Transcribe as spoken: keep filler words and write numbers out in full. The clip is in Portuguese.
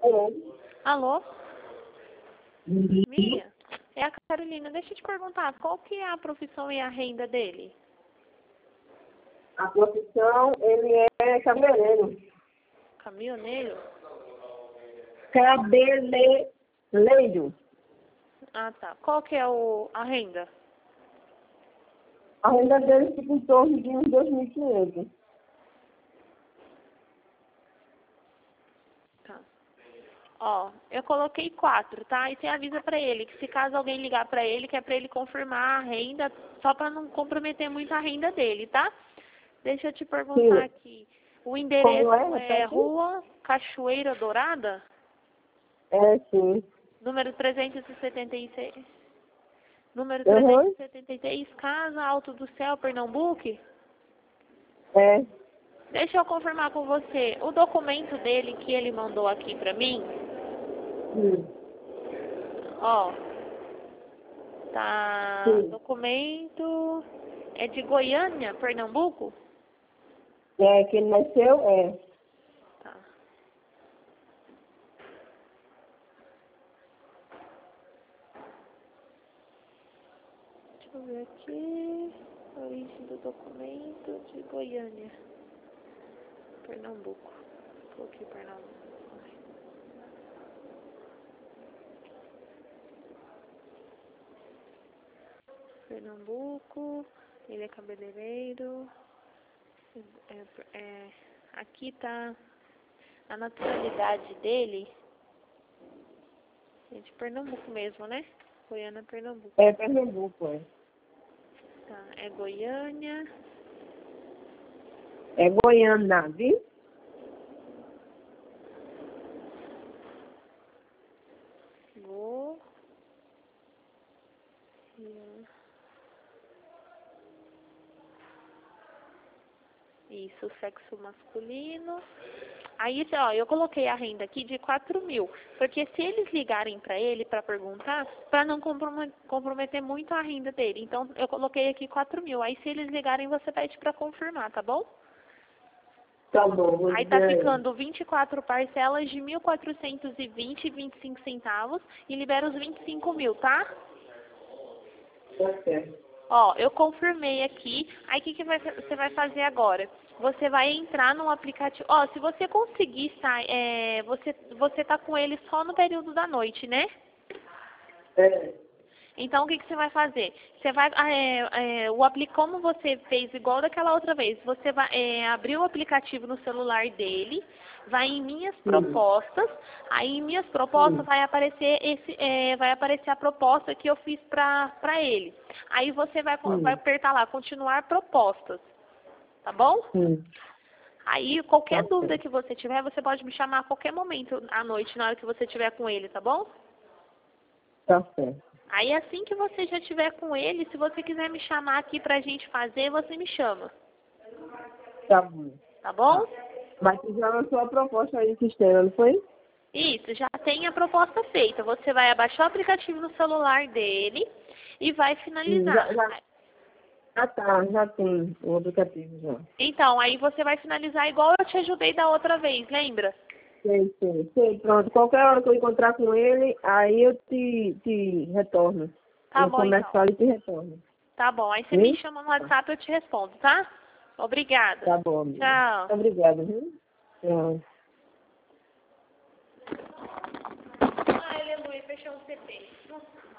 Alô? Uhum. Miriam? É a Carolina. Deixa eu te perguntar, qual que é a profissão e a renda dele? A profissão, ele é cabeleireiro. Caminhoneiro? Cabeleireiro. Ah, tá. Qual que é o, a renda? A renda dele fica em torno de uns dois mil e quinhentos. Tá. Ó, eu coloquei quatro, tá? E você avisa pra ele que se caso alguém ligar pra ele, que é pra ele confirmar a renda, só pra não comprometer muito a renda dele, tá? Deixa eu te perguntar Sim. aqui. O endereço Como é? é Repete. Rua Cachoeira Dourada? É, sim. Número trezentos e setenta e seis. Número Uhum. trezentos e setenta e seis, Casa Alto do Céu, Pernambuco? É. Deixa eu confirmar com você. O documento dele que ele mandou aqui pra mim, Sim. ó, tá, Sim. documento é de Goiânia, Pernambuco? É, que ele nasceu, é. Tá. Deixa eu ver aqui. Origem do documento de Goiânia, Pernambuco. Coloquei Pernambuco. Pernambuco, ele é cabeleireiro. É, é, aqui tá a naturalidade dele. É de Pernambuco mesmo, né? Goiânia, Pernambuco. É Pernambuco, é. Tá, é Goiânia. É Goiânia, viu? Go. Isso, sexo masculino. Aí, ó, eu coloquei a renda aqui de quatro mil. Porque se eles ligarem pra ele pra perguntar, pra não comprome- comprometer muito a renda dele. Então, eu coloquei aqui quatro mil. Aí, se eles ligarem, você pede pra confirmar, tá bom? Tá bom, vou Aí tá dizer a ele. ficando vinte e quatro parcelas de mil quatrocentos e vinte e vinte e cinco centavos e libera os vinte e cinco mil, tá? Tá certo. Ó, eu confirmei aqui. Aí o que, que vai- você vai fazer agora? Você vai entrar no aplicativo. Ó, se você conseguir sair, é, você, você tá com ele só no período da noite, né? É. Então, o que, que você vai fazer? Você vai, ah, é, é, o apli como você fez igual daquela outra vez, você vai é, abrir o aplicativo no celular dele, vai em Minhas Sim. Propostas, aí em Minhas Propostas Sim. vai aparecer esse, é, vai aparecer a proposta que eu fiz pra, pra ele. Aí você vai, vai Sim. apertar lá, continuar propostas, tá bom? Sim. Aí, qualquer Tá dúvida certo. que você tiver, você pode me chamar a qualquer momento à noite, na hora que você estiver com ele, tá bom? Tá certo. Aí assim que você já estiver com ele, se você quiser me chamar aqui pra gente fazer, você me chama, Tá bom. tá bom? Mas tu já lançou a proposta aí no sistema, não foi? Isso, já tem a proposta feita. Você vai abaixar o aplicativo no celular dele e vai Sim, já, finalizar. já. Ah, tá. Já tem o aplicativo já. Então, aí você vai finalizar igual eu te ajudei da outra vez, lembra? Sei, sei, sei. Pronto. Qualquer hora que eu encontrar com ele, aí eu te, te retorno. Tá Eu bom, então. começo e te retorno. Tá bom. Aí você me Viu? chama no WhatsApp e eu te respondo, tá? Obrigada. Tá bom, amiga. Tchau. Obrigada, viu? Tchau. Aleluia, fechou o C P. Nossa.